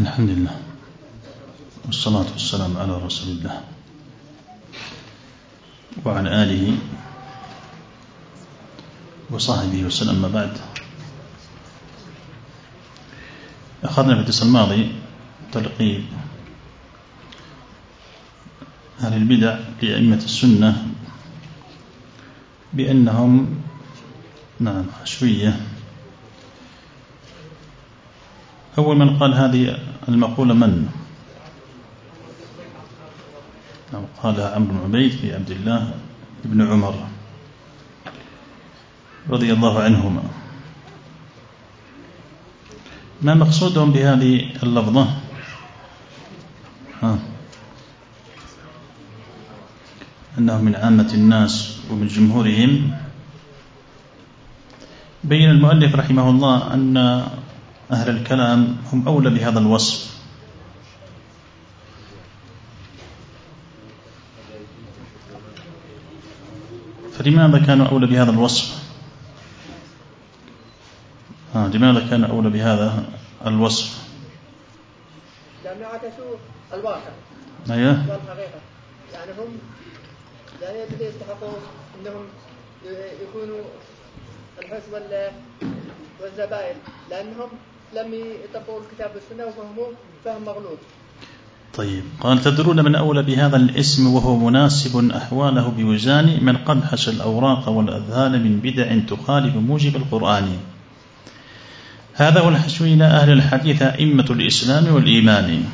الحمد لله والصلاة والسلام على رسول الله وعلى آله وصحبه وسلم. ما بعد، أخذنا في الدرس الماضي تلقيب أهل البدع لأئمة السنة بأنهم حشوية. أول من قال هذه المقولة من؟ قالها عمرو بن عبيد في عبد الله بن عمر رضي الله عنهما. ما مقصودهم بهذه اللفظة؟ أنهم من عامة الناس ومن جمهورهم. بين المؤلف رحمه الله أن أهل الكلام هم أولى بهذا الوصف، فلماذا كانوا أولى بهذا الوصف؟ لماذا كانوا أولى بهذا الوصف؟ لأن عكسوا الواقع والحقيقة، يعني هم لا يستحقوا أنهم يكونوا الحس والزبائن، لأنهم لم يطبقوا الكتاب والسنة وفهموا فهم مغلوط. طيب، قال: تدرون من أولى بهذا الاسم وهو مناسب أحواله بوزان من قد حشى الأوراق والأذهان من بدع تخالف موجب القرآن. هذا هو الحشوين أهل الحديث أئمة الإسلام والإيمان.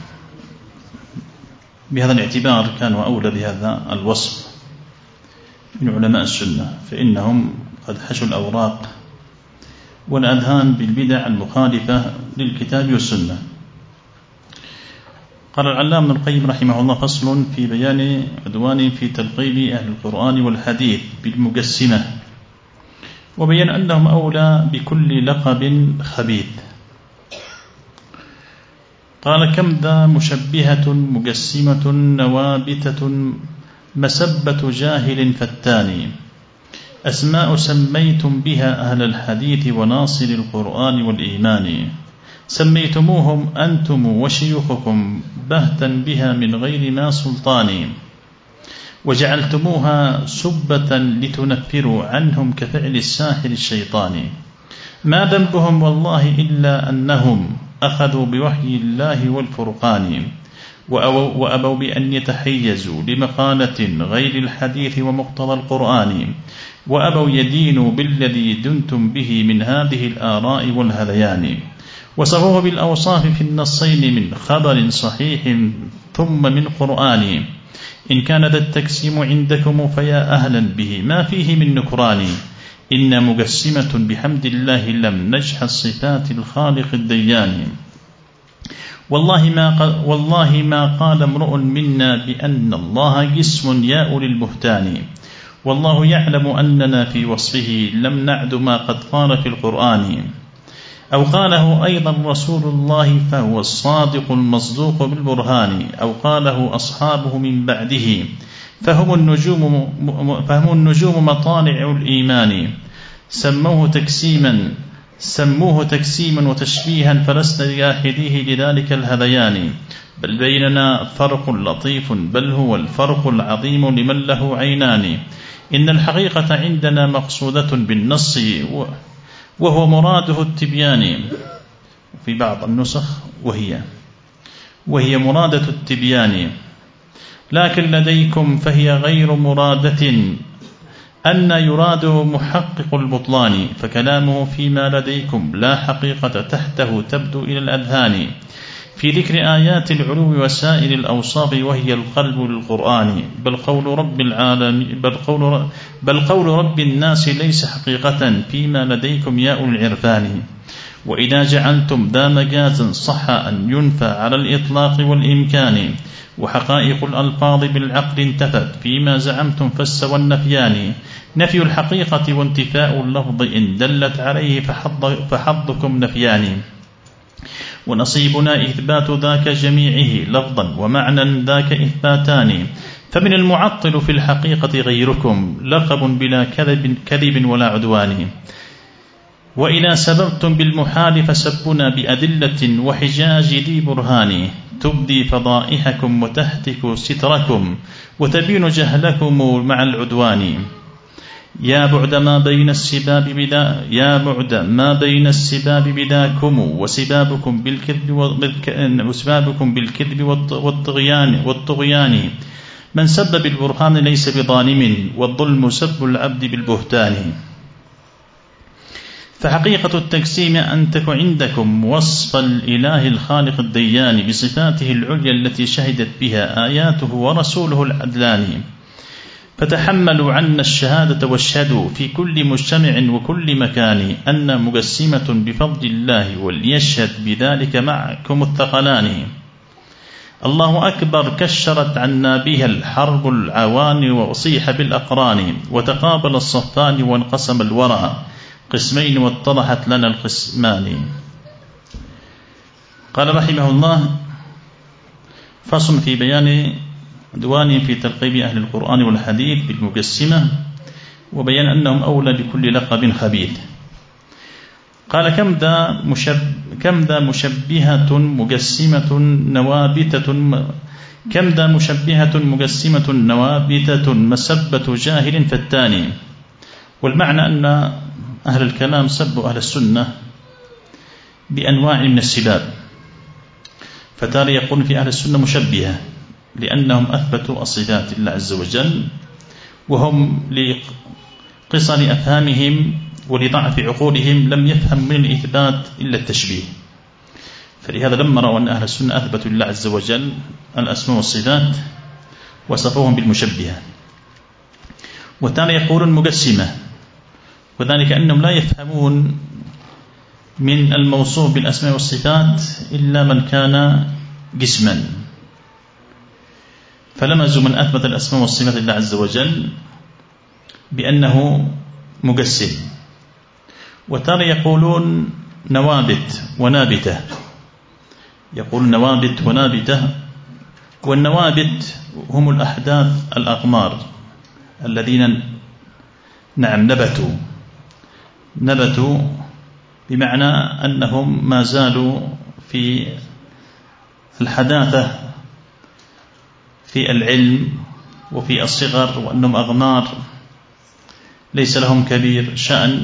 بهذا الاعتبار كانوا أولى بهذا الوصف من علماء السنة، فإنهم قد حشوا الأوراق والأذهان بالبدع المخالفة للكتاب والسنة. قال العلامة ابن القيم رحمه الله: فصل في بيان عدوان في تلقيب أهل القرآن والحديث بالمقسمة، وبين أنهم أولى بكل لقب خبيث. قال: كم ذا مشبهة مقسمة نوابتة مسبة جاهل فتان، أسماء سميتم بها أهل الحديث وناصر القرآن والإيمان، سميتموهم أنتم وشيوخكم بهتا بها من غير ما سلطان، وجعلتموها سبة لتنفروا عنهم كفعل الساحر الشيطان. ما ذنبهم والله إلا أنهم أخذوا بوحي الله والفرقان، وأبوا بأن يتحيزوا لمقالة غير الحديث ومقتضى القرآن، وأبوا يدينوا بالذي دنتم به من هذه الآراء والهذيان، وصفوه بالأوصاف في النصين من خبر صحيح ثم من قرآن. إن كان ذا التقسيم عندكم فيا أهلا به ما فيه من نكران، إن مقسمة بحمد الله لم نجح الصفات الخالق الديان. والله ما قال امرؤ منا بأن الله جسم يا أولي البهتان، والله يعلم أننا في وصفه لم نعد ما قد قال في القرآن، أو قاله أيضا رسول الله فهو الصادق المصدوق بالبرهان، أو قاله أصحابه من بعده فهم النجوم مطالع الإيمان، سموه تكسيما وتشبيها فلسنا لآحديه لذلك الهذيان، بل بيننا فرق لطيف بل هو الفرق العظيم لمن له عينان. إن الحقيقة عندنا مقصودة بالنص وهو مراده التبيان، في بعض النسخ وهي مرادة التبيان، لكن لديكم فهي غير مرادة، أن يراد محقق البطلان، فكلامه فيما لديكم لا حقيقة تحته تبدو إلى الأذهان، في ذكر آيات العلو وسائر الأوصاف وهي القلب للقرآن، بل قول رب الناس ليس حقيقة فيما لديكم يا أولي العرفان. وإذا جعلتم ذا مجازا صح أن ينفى على الإطلاق والإمكان، وحقائق الألفاظ بالعقل انتفت فيما زعمتم فاستوى النفيان، نفي الحقيقة وانتفاء اللفظ إن دلت عليه فحظكم نفيان، ونصيبنا إثبات ذاك جميعه لفظا ومعنى ذاك إثباتان، فمن المعطل في الحقيقة غيركم لقب بلا كذب ولا عدوان. وإذا سببتم بالمحال فسبنا بأدلة وحجاج ذي برهان تبدي فضائحكم وتهتك ستركم وتبين جهلكم مع العدوان يا بعد ما بين السباب بداكم وسبابكم بالكذب والطغيان من سب بالبرهان ليس بظالم والظلم سب العبد بالبهتان فحقيقة التقسيم أن تك عندكم وصف الإله الخالق الديان بصفاته العليا التي شهدت بها آياته ورسوله العدلان فتحملوا عنا الشهادة واشهدوا في كل مجتمع وكل مكان أن مقسمة بفضل الله وليشهد بذلك معكم الثقلان الله أكبر كشرت عنا بها الحرب العوان وأصيح بالأقران وتقابل الصفان وانقسم الورى قسمين واتضحت لنا القسمان. قال رحمه الله فصل في بيان عدوان في تلقيب أهل القرآن والحديث بالمقسمة وبيان أنهم أولى بكل لقب خبيث. قال كم ذا مشبهة مقسمة نوابتة مسبة جاهل فتاني. والمعنى أن أهل الكلام سبوا أهل السنة بأنواع من السباب، فتاري يقول في أهل السنة مشبهة لأنهم أثبتوا الصفات الله عز وجل وهم لقصر أفهامهم ولضعف عقولهم لم يفهم من الإثبات إلا التشبيه، فلهذا لما رأوا أن أهل السنة أثبتوا لله عز وجل الأسماء والصفات وصفوهم بالمشبهة. والتالي يقولون مقسمة، وذلك أنهم لا يفهمون من الموصوف بالأسماء والصفات إلا من كان قسما، فلمزوا من أثبت الأسماء والصفات لله عز وجل بأنه مقسم. وترى يقولون نوابت ونابتة، يقول نوابت ونابتة، والنوابت هم الأحداث الأقمار الذين نبتوا بمعنى أنهم ما زالوا في الحداثة في العلم وفي الصغر، وأنهم أغمار ليس لهم كبير شأن،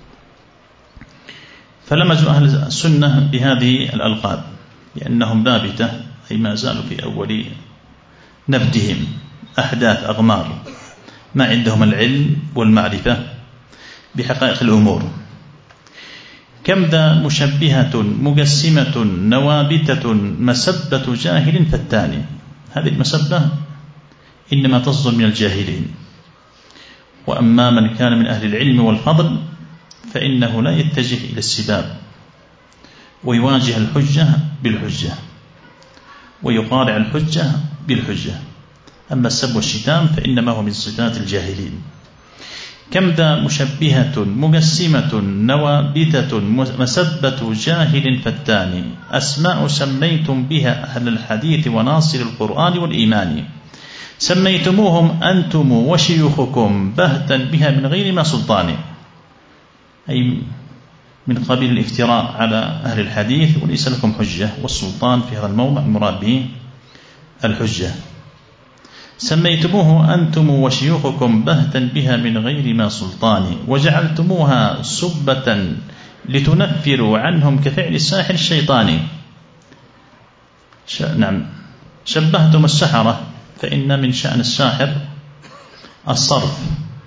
فلمزوا أهل السنة بهذه الألقاب لأنهم نابتة أي ما زالوا في أول نبتهم أحداث أغمار ما عندهم العلم والمعرفة بحقائق الأمور. كم ذا مشبهة مقسمة نوابتة مسبة جاهل فتان. هذه المسبة إنما تصدر من الجاهلين، وأما من كان من أهل العلم والفضل فإنه لا يتجه إلى السباب ويواجه الحجة بالحجة ويقارع الحجة بالحجة. أما السب والشتام فإنما هو من صفات الجاهلين. كم ذا مشبهة مقسمة نوابتة مسبة جاهل فتان أسماء سميتم بها أهل الحديث وناصر القرآن والإيمان سميتموهم أنتم وشيوخكم بهتا بها من غير ما سلطان، أي من قبيل الافتراء على أهل الحديث وليس لكم حجة، والسلطان في هذا الموضع المراد به الحجة. سميتموه أنتم وشيوخكم بهتا بها من غير ما سلطان وجعلتموها سبة لتنفروا عنهم كفعل الساحر الشيطاني. نعم، شبهتم السحرة، فإن من شأن الساحر الصرف،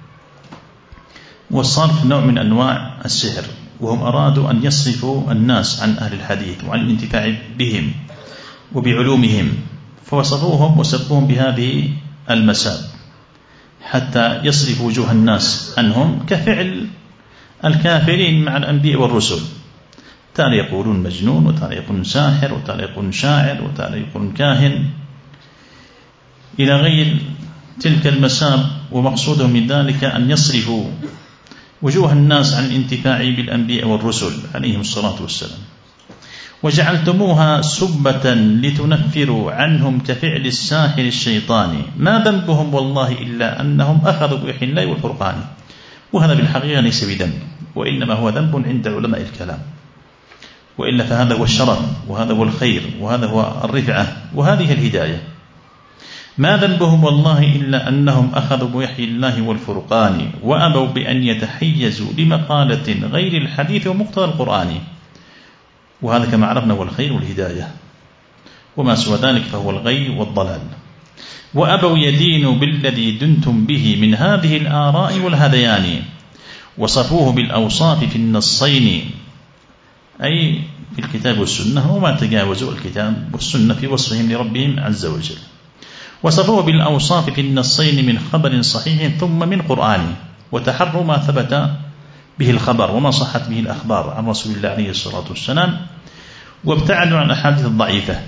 والصرف نوع من أنواع السحر، وهم أرادوا أن يصرفوا الناس عن أهل الحديث وعن الانتفاع بهم وبعلومهم، فوصفوهم وسبوهم بهذه المساب حتى يصرف وجوه الناس عنهم كفعل الكافرين مع الأنبياء والرسل. تالي يقولون مجنون، وتالي يقولون ساحر، وتالي يقولون شاعر، وتالي يقولون كاهن، إلى غير تلك المساب. ومقصودهم من ذلك أن يصرفوا وجوه الناس عن الانتفاع بالأنبياء والرسل عليهم الصلاة والسلام. وجعلتموها سبة لتنفروا عنهم كفعل الساحر الشيطاني ما ذنبهم والله إلا أنهم أخذوا بوحي الله والفرقان. وهذا بالحقيقة ليس بذنب، وإنما هو ذنب عند علماء الكلام، وإلا فهذا هو الشرف، وهذا هو الخير، وهذا هو الرفعة، وهذه الهداية. ما ذنبهم والله إلا أنهم أخذوا بوحي الله والفرقان وأبوا بأن يتحيزوا لمقالة غير الحديث ومقتضى القرآن، وهذا كما عرفنا هو الخير والهداية، وما سوى ذلك فهو الغي والضلال. وأبوا يدينوا بالذي دنتم به من هذه الآراء والهذيان، وصفوه بالأوصاف في النصين، أي في الكتاب والسنة، وما تجاوزوا الكتاب والسنة في وصفهم لربهم عز وجل. وصفوه بالأوصاف في النصين من خبر صحيح ثم من قرآن، وتحروا ما ثبت به الخبر وما صحت به الأخبار عن رسول الله عليه الصلاة والسلام، وابتعدوا عن الأحاديث الضعيفة.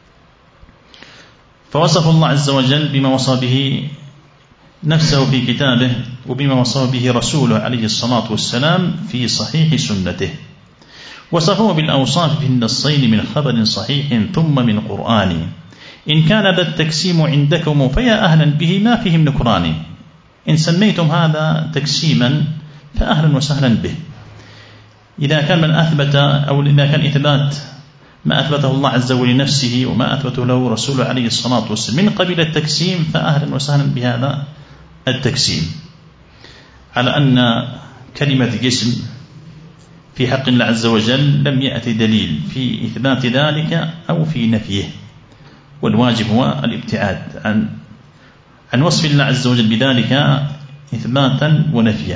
فوصفوا الله عز وجل بما وصف به نفسه في كتابه، وبما وصف به رسوله عليه الصلاة والسلام في صحيح سنته. وصفوه بالأوصاف في النصين من خبر صحيح ثم من قرآن. إن كان ذا التقسيم عندكم فيا أهلا به ما فيهم نكران. إن سميتم هذا تقسيما فأهلا وسهلا به. إذا كان من أثبت، أو إذا كان إثبات ما أثبته الله عز وجل لنفسه وما أثبته له رسوله عليه الصلاة والسلام من قبيل التقسيم، فأهلا وسهلا بهذا التقسيم، على أن كلمة جسم في حق الله عز وجل لم يأتي دليل في إثبات ذلك أو في نفيه، والواجب هو الابتعاد عن وصف الله عز وجل بذلك إثباتا ونفيا.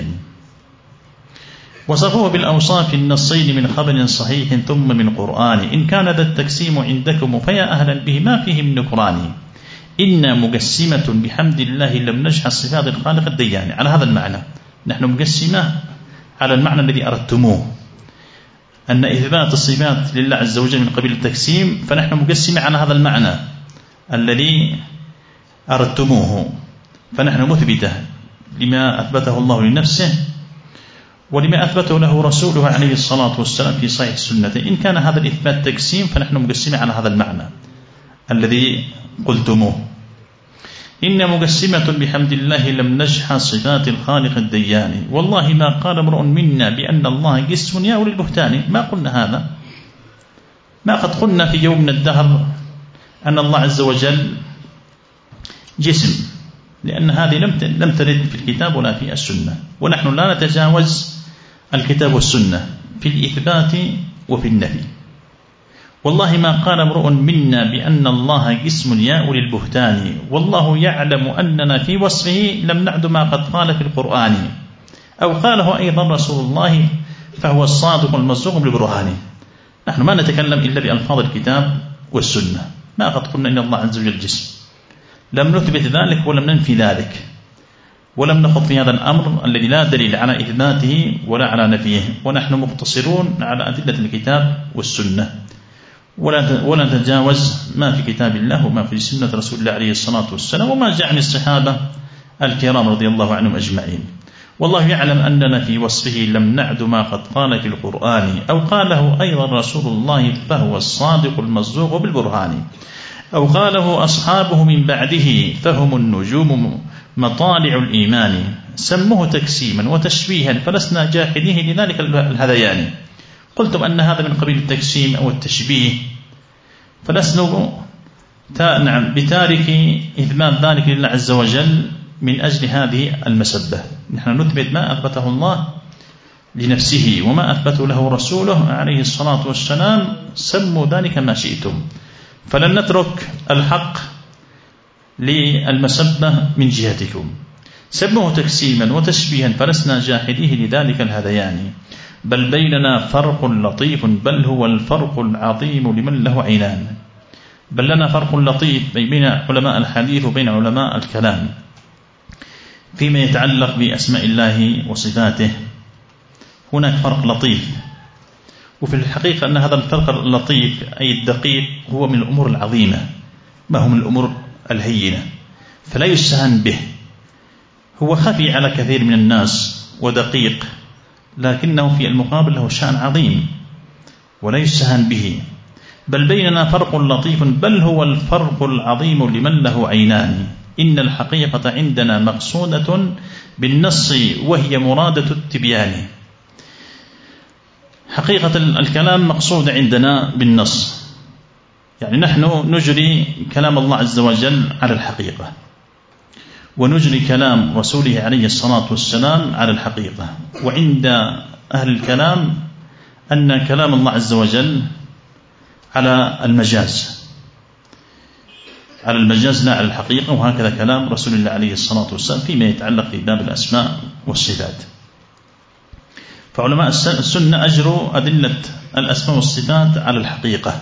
وصفوه بالأوصاف النصين من خبر صحيح ثم من قرآن. إن كان ذا التقسيم عندكم فيا أهلا به ما فيه من نكران. إنا مقسمة بحمد الله لم نجحل صفات الخالق الديان. على هذا المعنى نحن مقسمة على المعنى الذي أردتموه، أن إثبات الصفات لله عز وجل من قبيل التقسيم، فنحن مقسمة على هذا المعنى الذي أردتموه، فنحن مثبتة لما أثبته الله لنفسه ولما أثبته له رسوله عليه الصلاة والسلام في صحيح السنة. إن كان هذا الإثبات تقسيم فنحن مقسمة على هذا المعنى الذي قلتموه. إن مقسمة بحمد الله لم نجحل صفات الخالق الديان. والله ما قال امرؤ منا بأن الله جسم يا أولي البهتان. ما قلنا هذا، ما قد قلنا في يوم من الدهر أن الله عز وجل جسم، لأن هذه لم ترد في الكتاب ولا في السنة، ونحن لا نتجاوز الكتاب والسنة في الإثبات وفي النفي. والله ما قال امرؤ منا بأن الله جسم يا أولي البهتان. والله يعلم أننا في وصفه لم نعد ما قد قال في القرآن، أو قاله أيضا رسول الله فهو الصادق المصدوق بالبرهان. نحن ما نتكلم إلا بألفاظ الكتاب والسنة، ما قد قلنا إن الله عز وجل جسم، لم نثبت ذلك ولم ننفي ذلك، ولم نخض في هذا الأمر الذي لا دليل على إثباته ولا على نفيه، ونحن مقتصرون على أدلة الكتاب والسنة، ولا نتجاوز ما في كتاب الله وما في سنة رسول الله عليه الصلاة والسلام وما جاء عن الصحابة الكرام رضي الله عنهم أجمعين. والله يعلم أننا في وصفه لم نعد ما قد قال في القرآن، أو قاله أيضا رسول الله فهو الصادق المصدوق بالبرهان، أو قاله أصحابه من بعده فهم النجوم مطالع الإيمان. سموه تقسيما وتشبيها فلسنا جاحديه لذلك الهذيان. قلتم أن هذا من قبيل التقسيم أو التشبيه، فلسنا بتارك إثبات ذلك لله عز وجل من أجل هذه المسبة. نحن نثبت ما أثبته الله لنفسه وما أثبته له رسوله عليه الصلاة والسلام، سموا ذلك ما شئتم، فلن نترك الحق للمسبة من جهتكم. سموه تقسيما وتشبيها فلسنا جاحديه لذلك الهذيان. بل بيننا فرق لطيف بل هو الفرق العظيم لمن له عينان. بل لنا فرق لطيف بين علماء الحديث وبين علماء الكلام فيما يتعلق بأسماء الله وصفاته. هناك فرق لطيف، وفي الحقيقة أن هذا الفرق اللطيف أي الدقيق هو من الأمور العظيمة، ما هو من الأمور الهينة، فلا يستهان به. هو خفي على كثير من الناس ودقيق، لكنه في المقابل له شأن عظيم ولا يستهان به. بل بيننا فرق لطيف بل هو الفرق العظيم لمن له عينان. إن الحقيقة عندنا مقصودة بالنص وهي مرادة التبيان. حقيقة الكلام مقصود عندنا بالنص، يعني نحن نجري كلام الله عز وجل على الحقيقة، ونجري كلام رسوله عليه الصلاة والسلام على الحقيقة. وعند أهل الكلام أن كلام الله عز وجل على المجاز، على المجاز لا على الحقيقة، وهكذا كلام رسول الله عليه الصلاة والسلام فيما يتعلق في باب الأسماء والصفات. فعلماء السنة أجروا أدلة الأسماء والصفات على الحقيقة،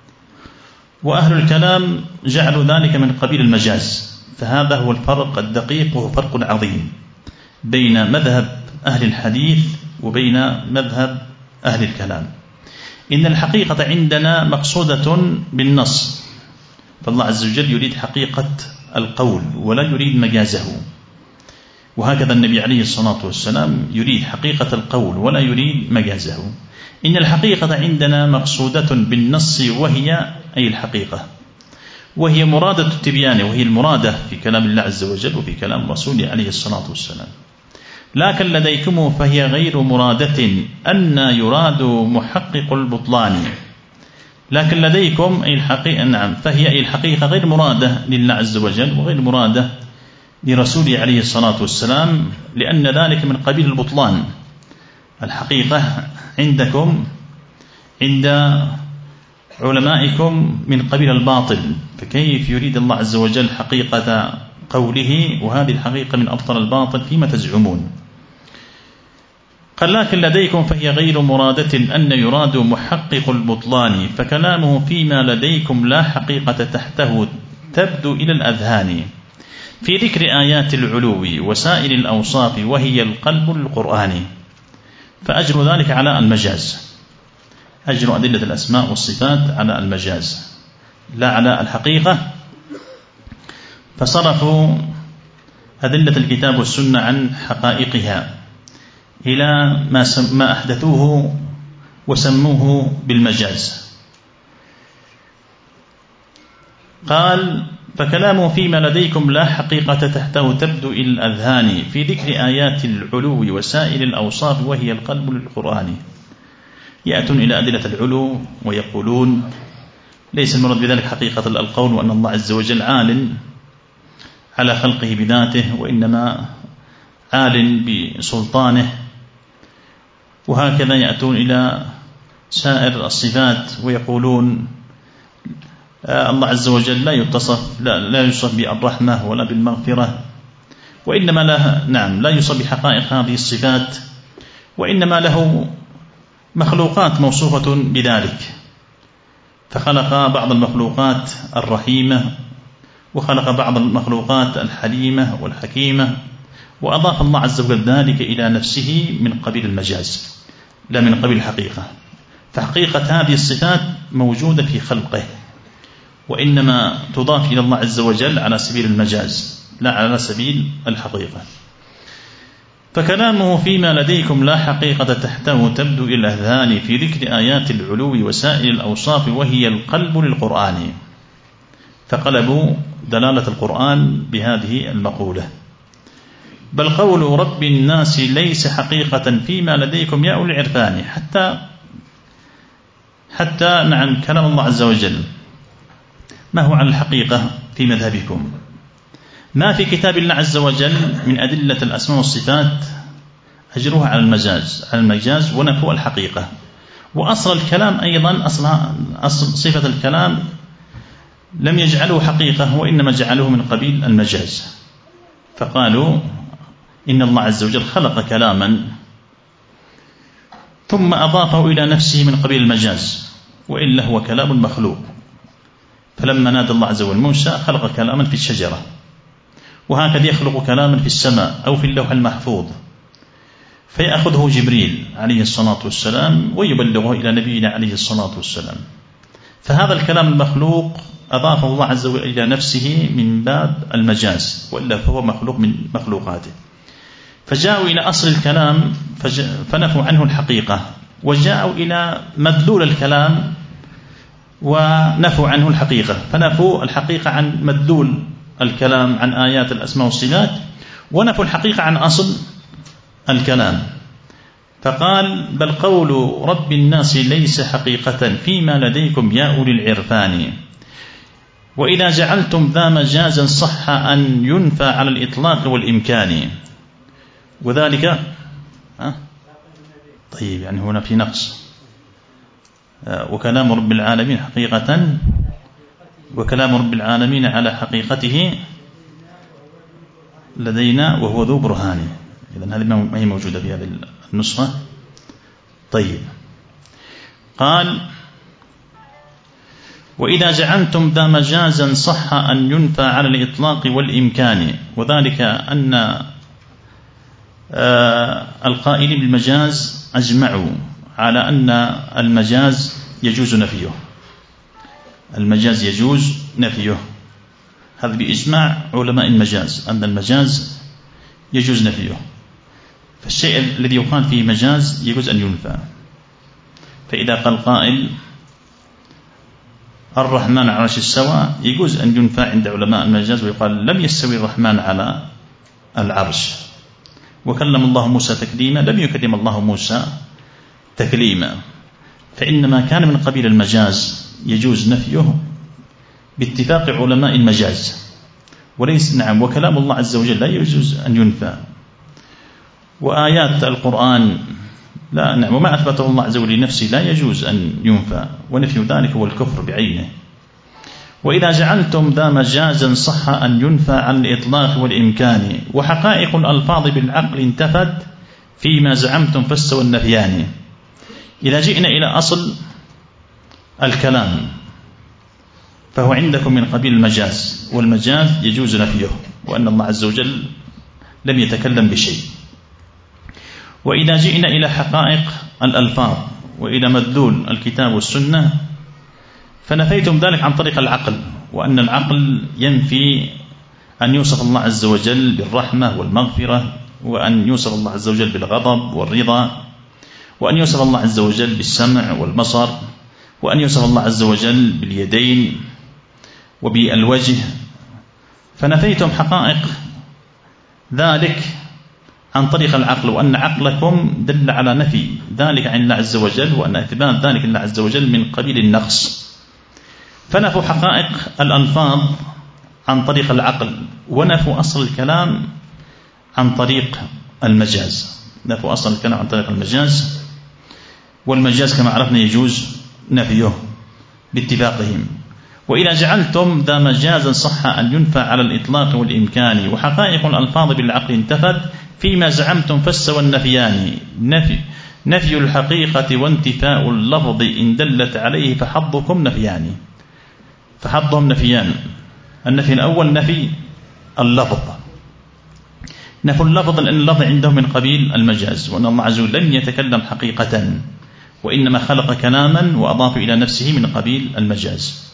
وأهل الكلام جعلوا ذلك من قبيل المجاز. فهذا هو الفرق الدقيق، وهو فرق عظيم بين مذهب أهل الحديث وبين مذهب أهل الكلام. إن الحقيقة عندنا مقصودة بالنص، فالله عز وجل يريد حقيقة القول ولا يريد مجازه، وهكذا النبي عليه الصلاة والسلام يريد حقيقة القول ولا يريد مجازه. إن الحقيقة عندنا مقصودة بالنص، وهي أي الحقيقة، وهي مرادة التبيان، وهي المرادة في كلام الله عز وجل وفي كلام رسوله عليه الصلاة والسلام. لكن لديكم فهي غير مرادة أن يراد محقق البطلان. لكن لديكم أي الحقيقة، نعم، فهي أي الحقيقة غير مرادة لله عز وجل وغير مرادة لرسوله عليه الصلاة والسلام، لأن ذلك من قبيل البطلان. الحقيقة عندكم عند علمائكم من قبيل الباطل، فكيف يريد الله عز وجل حقيقة قوله وهذه الحقيقة من أبطل الباطل فيما تزعمون؟ قال لكن لديكم فهي غير مرادة أن يراد محقق البطلان، فكلامه فيما لديكم لا حقيقة تحته تبدو إلى الأذهان، في ذكر آيات العلو وسائر الأوصاف وهي القلب القرآني. فأجر ذلك على المجاز، أجر أدلة الأسماء والصفات على المجاز لا على الحقيقة. فصرفوا أدلة الكتاب والسنة عن حقائقها إلى ما أحدثوه وسموه بالمجاز. قال فكلامه فيما لديكم لا حقيقة تحته تبدو إلى الأذهان، في ذكر آيات العلو وسائر الأوصاف وهي القلب للقرآن. يأتون إلى أدلة العلو ويقولون ليس المراد بذلك حقيقة القول وأن الله عز وجل عال على خلقه بذاته، وإنما عال بسلطانه. وهكذا يأتون إلى سائر الصفات ويقولون الله عز وجل لا يوصف بالرحمة ولا بالمغفرة، وإنما له، نعم، لا يوصف بحقائق هذه الصفات، وإنما له مخلوقات موصوفة بذلك. فخلق بعض المخلوقات الرحيمة، وخلق بعض المخلوقات الحليمة والحكيمة، وأضاف الله عز وجل ذلك إلى نفسه من قبيل المجاز لا من قبيل الحقيقة. فحقيقة هذه الصفات موجودة في خلقه، وإنما تضاف إلى الله عز وجل على سبيل المجاز لا على سبيل الحقيقة. فكلامه فيما لديكم لا حقيقة تحته تبدو إلى الأذهان، في ذكر آيات العلو وسائر الأوصاف وهي القلب للقرآن. فقلبوا دلالة القرآن بهذه المقولة. بل قول رب الناس ليس حقيقة فيما لديكم يا أولي العرفان، حتى نعم كلام الله عز وجل ما هو على الحقيقة في مذهبكم؟ ما في كتاب الله عز وجل من أدلة الأسماء والصفات أجروها على المجاز ونفوا الحقيقة. وأصل الكلام أيضا أصل صفة الكلام لم يجعلوه حقيقة، وإنما جعلوه من قبيل المجاز. فقالوا إن الله عز وجل خلق كلاما ثم أضافه إلى نفسه من قبيل المجاز، وإلا هو كلام مخلوق. فلما نادى الله عز وجل موسى خلق كلاما في الشجرة، وهكذا يخلق كلاما في السماء أو في اللوح المحفوظ، فيأخذه جبريل عليه الصلاة والسلام ويبلغه إلى نبينا عليه الصلاة والسلام. فهذا الكلام المخلوق أضافه الله عز وجل إلى نفسه من باب المجاز، وإلا فهو مخلوق من مخلوقاته. فجاءوا إلى أصل الكلام فنفوا عنه الحقيقة، وجاءوا إلى مدلول الكلام ونفوا عنه الحقيقة. فنفوا الحقيقة عن مدلول الكلام عن آيات الأسماء والصفات، ونفوا الحقيقة عن أصل الكلام، فقال بل قول رب الناس ليس حقيقة فيما لديكم يا أولي العرفان، وإذا جعلتم ذا مجازا صح أن ينفى على الإطلاق والإمكان. وذلك طيب يعني هنا في نقص، وكلام رب العالمين حقيقة، وكلام رب العالمين على حقيقته لدينا وهو ذو برهان. إذن هذه ما هي موجودة في هذه النسخة. طيب قال وإذا جعلتم ذا مجازا صح أن ينفى على الإطلاق والإمكان، وذلك أن القائلين بالمجاز أجمعوا على أن المجاز يجوز نفيه، المجاز يجوز نفيه، هذا بإجماع علماء المجاز أن المجاز يجوز نفيه. فالشيء الذي يقال فيه مجاز يجوز أن ينفى. فإذا قال قائل الرحمن على العرش استوى يجوز أن ينفى عند علماء المجاز ويقال لم يستوي الرحمن على العرش. وكلم الله موسى تكليما لم يكلم الله موسى تكليما، فإنما كان من قبيل المجاز يجوز نفيه باتفاق علماء المجاز، وليس نعم. وكلام الله عز وجل لا يجوز أن ينفى، وآيات القرآن لا نعم، وما أثبته الله عز وجل لنفسه لا يجوز أن ينفى، ونفي ذلك هو الكفر بعينه. وإذا جعلتم ذا مجازا صح أن ينفى عن الإطلاق والإمكان، وحقائق الألفاظ بالعقل انتفت فيما زعمتم فاستوى النفيان. إذا جئنا إلى أصل الكلام فهو عندكم من قبيل المجاز، والمجاز يجوز نفيه، وأن الله عز وجل لم يتكلم بشيء. وإذا جئنا إلى حقائق الألفاظ وإلى مدلول الكتاب والسنة فنفيتم ذلك عن طريق العقل، وأن العقل ينفي أن يوصف الله عز وجل بالرحمة والمغفرة، وأن يوصف الله عز وجل بالغضب والرضا، وأن يوصف الله عز وجل بالسمع والبصر، وأن يوصف الله عز وجل باليدين وبالوجه. فنفيتم حقائق ذلك عن طريق العقل، وأن عقلكم دل على نفي ذلك عن الله عز وجل، وأن إثبات ذلك لله عز وجل من قبيل النقص. فنفوا حقائق الألفاظ عن طريق العقل، ونفوا أصل الكلام عن طريق المجاز. نفوا أصل الكلام عن طريق المجاز، والمجاز كما عرفنا يجوز نفيه باتفاقهم. وإذا جعلتم ذا مجازا صح أن ينفى على الإطلاق والإمكان، وحقائق الألفاظ بالعقل انتفت فيما زعمتم فاستوى النفيان. نفي الحقيقة وانتفاء اللفظ إن دلت عليه فحظكم نفيان. فحظهم نفيان. النفي الأول نفي اللفظ، نفي اللفظ لأن اللفظ عندهم من قبيل المجاز، وأن الله عز وجل لم يتكلم حقيقة، وإنما خلق كلاما وأضاف إلى نفسه من قبيل المجاز.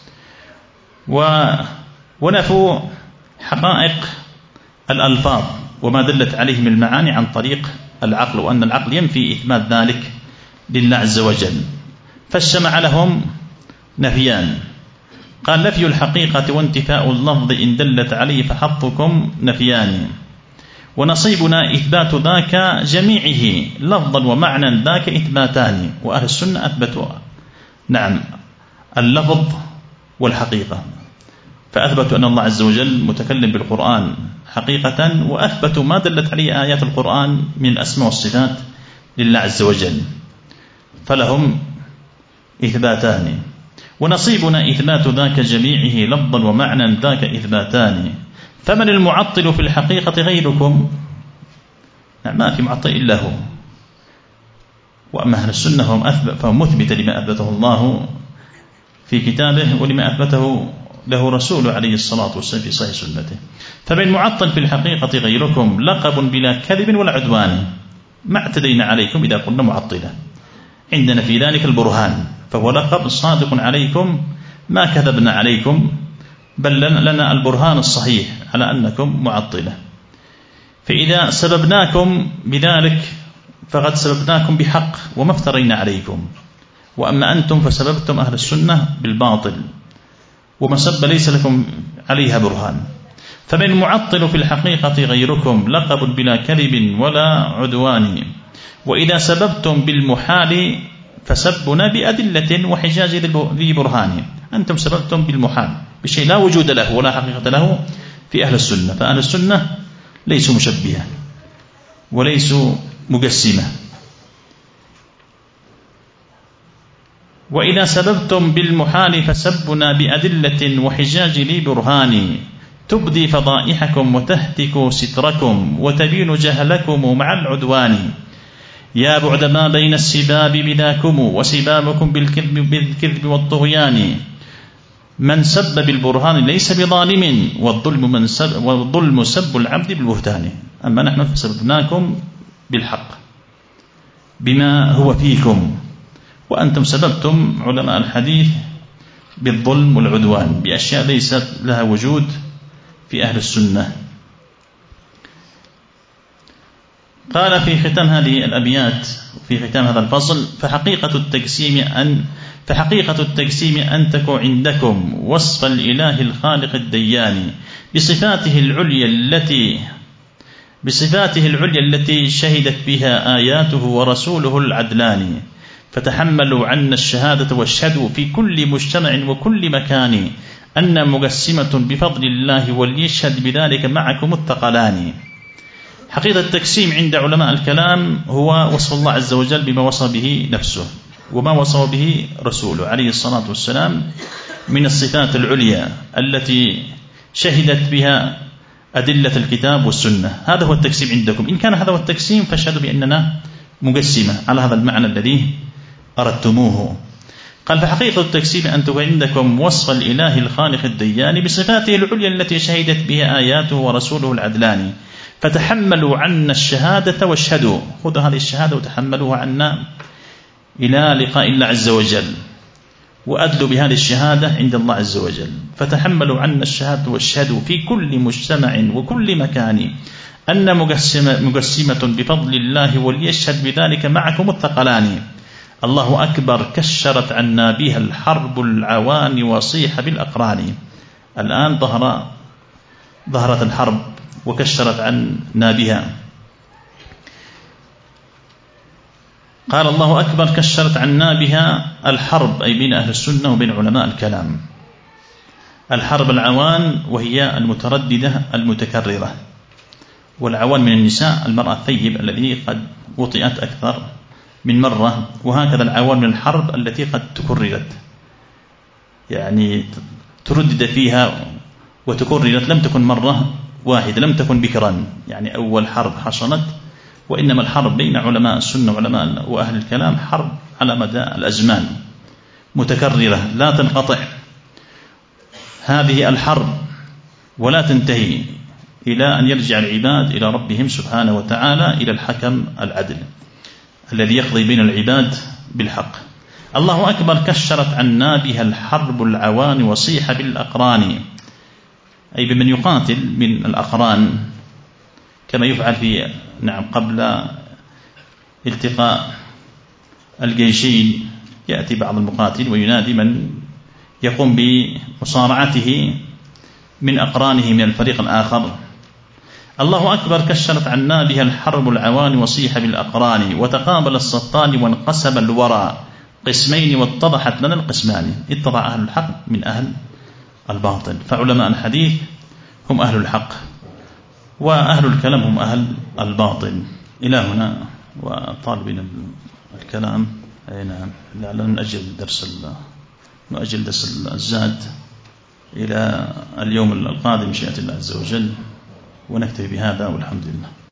ونفوا حقائق الألفاظ وما دلت عليه من المعاني عن طريق العقل، وأن العقل ينفي إثبات ذلك لله عز وجل. فالسمع لهم نفيان، قال نفي الحقيقة وانتفاء اللفظ إن دلت عليه فحظكم نفيان، ونصيبنا إثبات ذاك جميعه لفظا ومعنى ذاك إثباتان. وأهل السنة أثبتوا نعم اللفظ والحقيقة، فأثبتوا أن الله عز وجل متكلم بالقرآن حقيقة، وأثبتوا ما دلت عليه آيات القرآن من الأسماء والصفات لله عز وجل، فلهم إثباتان. ونصيبنا إثبات ذاك جميعه لفظا ومعنى ذاك إثباتان. فمن المعطل في الحقيقة غيركم؟ ما في معطل إلا هو. وأما أهل السنة فهم مثبت لما أثبته الله في كتابه ولما أثبته له رسول عليه الصلاة والسلام في صحيح سنته. فمن معطل في الحقيقة غيركم لقب بلا كذب ولا عدوان، ما اعتدينا عليكم إذا قلنا معطلة، عندنا في ذلك البرهان، فهو لقب صادق عليكم، ما كذبنا عليكم، بل لنا البرهان الصحيح على أنكم معطلة. فإذا سببناكم بذلك فقد سببناكم بحق وما افترينا عليكم. وأما أنتم فسببتم أهل السنة بالباطل ومسبة ليس لكم عليها برهان. فمن معطل في الحقيقة غيركم لقب بلا كذب ولا عدوان. وإذا سببتم بالمحال فسبنا بأدلة وحجاج ذي برهان. أنتم سببتم بالمحال بشيء لا وجود له ولا حقيقة له في أهل السنة، فأهل السنة ليسوا مشبهة وليسوا مقسمة. وإذا سببتم بالمحال فسبنا بأدلة وحجاج ذي برهان. تبدي فضائحكم وتهتك ستركم وتبين جهلكم مع العدوان. يا بعد ما بين السباب بذاكم وسبابكم بالكذب والطغيان. من سب بالبرهان ليس بظالم والظلم سب العبد بالبهتان. أما نحن فسببناكم بالحق بما هو فيكم، وأنتم سببتم علماء الحديث بالظلم والعدوان بأشياء ليست لها وجود في أهل السنة. قال في ختام هذه الأبيات في ختام هذا الفصل: فحقيقة التجسيم أن تكون عندكم وصف الإله الخالق الديان بصفاته العليا التي شهدت بها آياته ورسوله العدلان. فتحملوا عنا الشهادة واشهدوا في كل مجتمع وكل مكان أن مقسمة بفضل الله وليشهد بذلك معكم الثقلان. حقيقة التقسيم عند علماء الكلام هو وصف الله عز وجل بما وصف به نفسه وما وصف به رسوله عليه الصلاة والسلام من الصفات العليا التي شهدت بها أدلة الكتاب والسنة. هذا هو التقسيم عندكم. إن كان هذا هو التقسيم فاشهدوا بأننا مقسمة على هذا المعنى الذي أردتموه. قال: فحقيقة التقسيم أن تكون عندكم وصف الإله الخالق الديان بصفاته العليا التي شهدت بها آياته ورسوله العدلان. فتحملوا عنا الشهادة واشهدوا، خذوا هذه الشهادة وتحملوها عنا إلى لقاء الله عز وجل، وأدلوا بهذه الشهادة عند الله عز وجل. فتحملوا عنا الشهادة واشهدوا في كل مجتمع وكل مكان أن مقسمة بفضل الله وليشهد بذلك معكم الثقلان. الله أكبر كشرت عنا بها الحرب العوان وصيح بالأقران. الآن ظهرت الحرب وكشرت عنا بها. قال: الله أكبر كشرت عنا بها الحرب، أي بين أهل السنة وبين علماء الكلام. الحرب العوان وهي المترددة المتكررة، والعوان من النساء المرأة الثيب الذي قد وطئت أكثر من مرة، وهكذا العوان من الحرب التي قد تكررت، يعني تردد فيها وتكررت، لم تكن مرة واحدة، لم تكن بكرا يعني أول حرب حصلت، وإنما الحرب بين علماء السنة وعلماء وأهل الكلام حرب على مدى الأزمان متكررة لا تنقطع هذه الحرب ولا تنتهي إلى أن يرجع العباد إلى ربهم سبحانه وتعالى، إلى الحكم العدل الذي يقضي بين العباد بالحق. الله أكبر كشرت عنا بها الحرب العوان وصيح بالأقران، أي بمن يقاتل من الأقران، كما يفعل في قبل التقاء الجيشين يأتي بعض المقاتل وينادي من يقوم بمصارعته من أقرانه من الفريق الآخر. الله أكبر كشرت عنا بها الحرب العوان وصيح بالأقران. وتقابل السطان وانقسم الورى قسمين واتضحت لنا القسمان. اتضع أهل الحق من أهل الباطل، فعلماء الحديث هم أهل الحق وأهل الكلام هم أهل الباطل. إلى هنا وطالبين الكلام لعلنا نؤجل درس الزاد إلى اليوم القادم مشيئة الله عز وجل، ونكتفي بهذا والحمد لله.